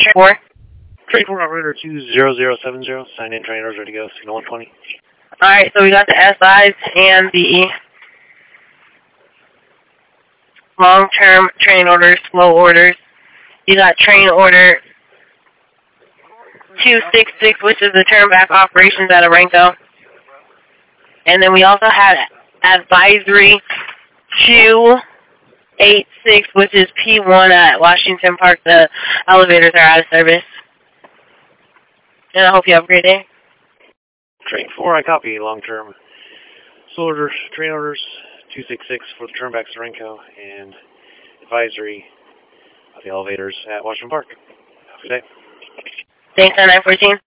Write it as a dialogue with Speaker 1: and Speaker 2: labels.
Speaker 1: train 4.
Speaker 2: Train 4 operator 20070, sign in train orders ready to go, signal 120.
Speaker 1: Alright, so we got the SIs and the long-term train orders, slow orders. You got train order 266, which is the turn-back operations at Aranco. And then we also had advisory 286, which is P1 at Washington Park. The elevators are out of service. And I hope you have a great day.
Speaker 2: Train 4, I copy. Long-term slow orders, train orders 266 for the turnbacks to Aranco, and advisory of the elevators at Washington Park. Have a good day.
Speaker 1: Thanks, 914.